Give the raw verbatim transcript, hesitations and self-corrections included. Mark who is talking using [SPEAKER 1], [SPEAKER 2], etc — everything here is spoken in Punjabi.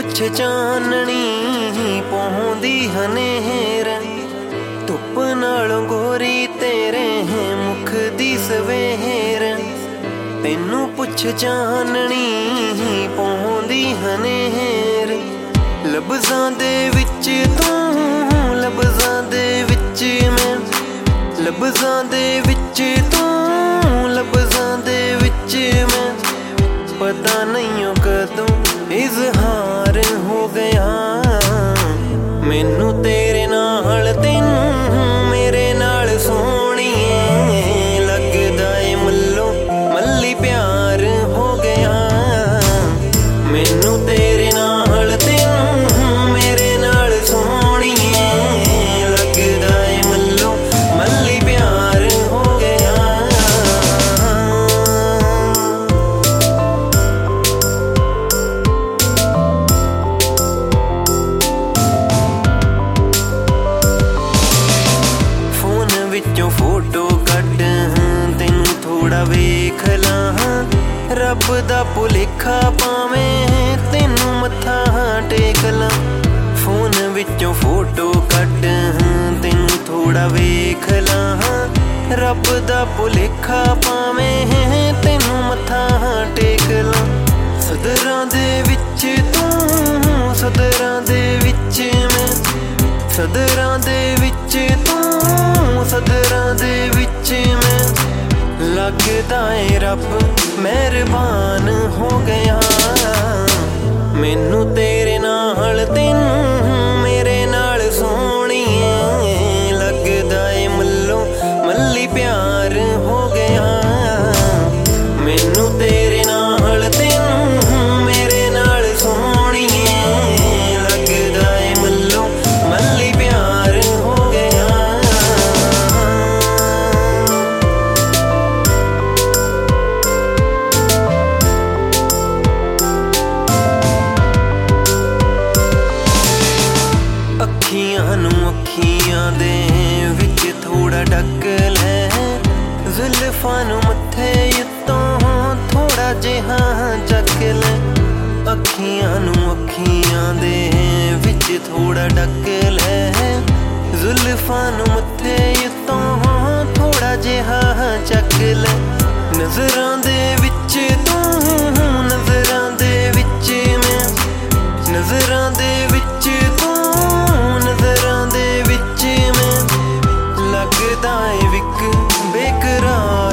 [SPEAKER 1] ਪੁੱਛ ਚਾਨਣੀ ਪਹੁੰਦੀ ਹਨੇਰ, ਧੁੱਪ ਨਾਲੋਂ ਗੋਰੀ ਤੇਰੇ ਮੁਖ ਦੀ ਸਵੇਰ। ਤੈਨੂੰ ਪੁੱਛ ਚਾਨਣੀ ਪਹੁੰਦੀ ਹਨੇਰ, ਲਫ਼ਜ਼ਾਂ ਦੇ ਵਿੱਚ ਤੂੰ ਲਫ਼ਜ਼ਾਂ ਦੇ ਵਿੱਚ ਮੈਂ, ਲਫ਼ਜ਼ਾਂ ਦੇ ਵਿੱਚ ਤੂੰ ਲਫ਼ਜ਼ਾਂ ਦੇ ਵਿੱਚ ਮੈਂ। ਪਤਾ ਨਹੀਂ ਓ ਕਦੋਂ ਇਜ਼ਹਾਰ ਹੋ ਗਿਆ ਮੈਨੂੰ ਤੇਰੇ ਨਾਲ, ਤੈਨੂੰ ਮੇਰੇ ਨਾਲ ਸੋਹਣੀਏ। ਲੱਗਦਾ ਏ ਮੱਲੋਂ ਮੱਲੀ ਪਿਆਰ ਹੋ ਗਿਆ ਮੈਨੂੰ ਤੇਰੇ ਨਾਲ, ਤੈਨੂੰ ਮੇਰੇ ਨਾਲ ਸੋਹਣੀਏ। ਲੱਗਦਾ ਏ ਮੱਲੋਂ ਮੱਲੀ ਪਿਆਰ ਹੋ ਗਿਆ। ਫੋਨ ਵਿੱਚੋਂ ਫੋਟੋ ਕੱਢ ਤੈਨੂੰ ਥੋੜਾ ਵੇਖ ਲਾਂ, ਰੱਬ ਦਾ ਭੁਲੇਖਾ ਪਾਵੇਂ ਤੈਨੂੰ ਮੱਥਾ ਟੇਕ ਲਾਂ। ਫੋਨ ਵਿੱਚੋਂ ਫੋਟੋ ਕੱਢ ਤੈਨੂੰ ਥੋੜਾ ਵੇਖ ਲਾਂ, ਰੱਬ ਦਾ ਭੁਲੇਖਾ ਪਾਵੇਂ ਤੈਨੂੰ ਮੱਥਾ ਟੇਕ ਲਾਂ। ਸਦਰਾਂ ਦੇ ਵਿੱਚ ਤੂੰ ਸਦਰਾਂ ਦੇ ਵਿੱਚ ਮੈਂ, ਸਦਰਾਂ ਦੇ ਵਿੱਚ ਤੂੰ ਸਦਰਾਂ ਦੇ ਵਿੱਚ ਮੈਂ। ਲੱਗਦਾ ਏ ਰੱਬ ਮਿਹਰਬਾਨ ਹੋ ਗਿਆ ਮੈਨੂੰ ਤੇਰੇ ਨਾਲ, ਤੈਨੂੰ ਮੇਰੇ ਨਾਲ ਸੋਹਣੀਏ। ਲੱਗਦਾ ਏ ਮੱਲੋਂ ਮੱਲੀ ਪਿਆਰ ਹੋ ਗਿਆ ਮੈਨੂੰ ਤੇਰੇ ਨਾਲ, ਤੈਨੂੰ ਮੇਰੇ ਨਾਲ ਸੋਹਣੀਏ। ਲੱਗਦਾ ਏ ਮੱਲੋਂ ਮੱਲੀ ਪਿਆਰ ਹੋ ਗਿਆ। ਅੱਖੀਆਂ ਨੂੰ ਅੱਖੀਆਂ ਦੇ ਵਿੱਚ ਥੋੜਾ ਢੱਕ ਲੈ, ਜ਼ੁਲਫਾਂ ਨੂੰ ਮੱਥੇ ਉੱਤੋਂ ਥੋੜਾ ਜਿਹਾ ਚੱਕ ਲੈ। ਅੱਖੀਆਂ ਨੂੰ ਅੱਖੀਆਂ ਦੇ ਵਿੱਚ ਥੋੜਾ ਢੱਕ ਲੈ, ਜ਼ੁਲਫਾਂ ਨੂੰ ਮੱਥੇ ਉੱਤੋਂ ਥੋੜਾ ਜਿਹਾ ਚੱਕ ਲੈ। ਨਜ਼ਰਾਂ ਦੇ ਵਿੱਚ ਤੂੰ ਨਜ਼ਰਾਂ ਦੇ ਵਿੱਚ ਮੈਂ, ਨਜ਼ਰਾਂ ਦੇ ਵਿੱਚ ਤੂੰ ਨਜ਼ਰਾਂ ਦੇ ਵਿੱਚ ਮੈਂ। ਲੱਗਦਾ ਏ ਵਿਕ ਬੇਕਰਾਰ